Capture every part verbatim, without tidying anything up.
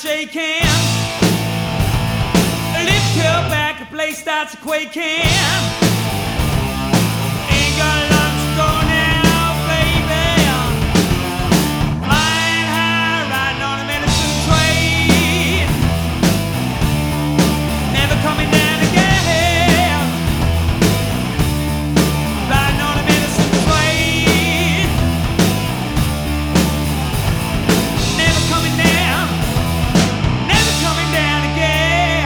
shaking. Lift her back, the place starts quaking. Ain't got long to go now, baby. Flying high, riding on a medicine train. Never coming down again. Riding on a medicine train. Never coming down. Never coming down again.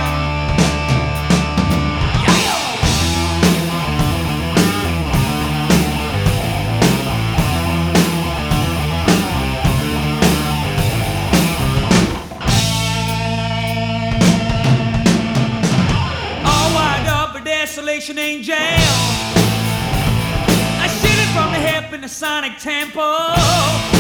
All wired up, a desolation angel. I shoot it from the hip in the sonic tempo.